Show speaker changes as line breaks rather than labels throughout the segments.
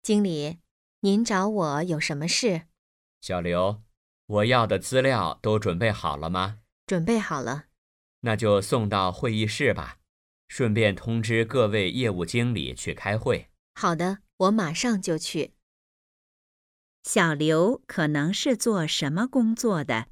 经理，您找我有什么事？
小刘，我要的资料都准备好了吗？
准备好了。
那就送到会议室吧，顺便通知各位业务经理去开会。
好的，我马上就去。
小刘可能是做什么工作的？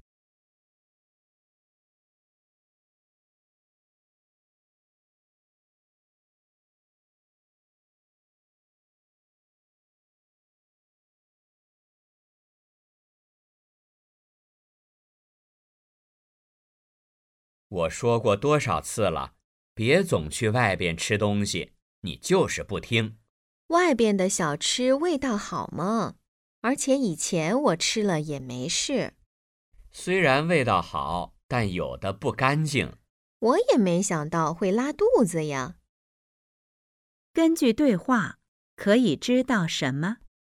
我说过多少次了，别总去外边吃东西，你就是不听。
外边的小吃味道好吗？而且以前我吃了也没事。
虽然味道好，但有的不干净。
我也没想到会拉肚子呀。
根据对话，可以知道什么？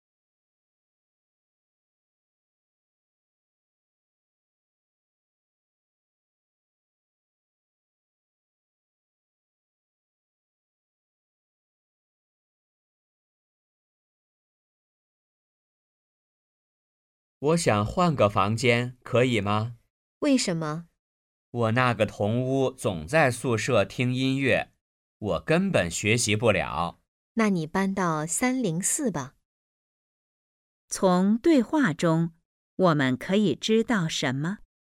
我想换个房间，可以吗？
为什么？
我那个同屋总在宿舍听音乐，我根本学习不了。
那你搬到304吧。
从对话中，我们可以知道什么？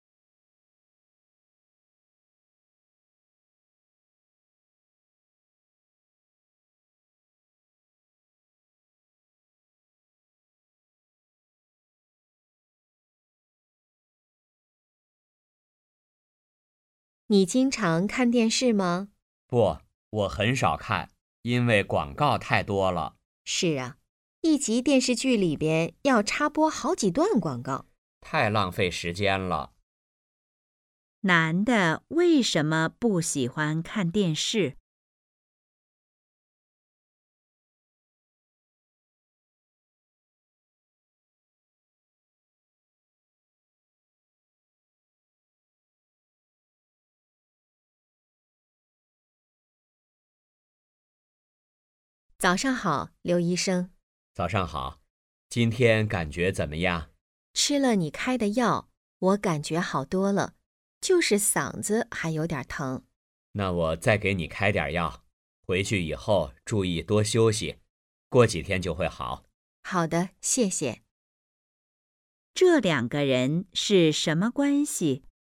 你经常看电视吗？
不，我很少看，因为广告太多了。
是啊，一集电视剧里边要插播好几段广告。
太浪费时间了。
男的为什么不喜欢看电视？
早上好，刘医生。
早上好，今天感觉怎么样？
吃了你开的药，我感觉好多了，就是嗓子还有点疼。
那我再给你开点药，回去以后注意多休息，过几天就会好。
好的，谢谢。
这两个人是什么关系？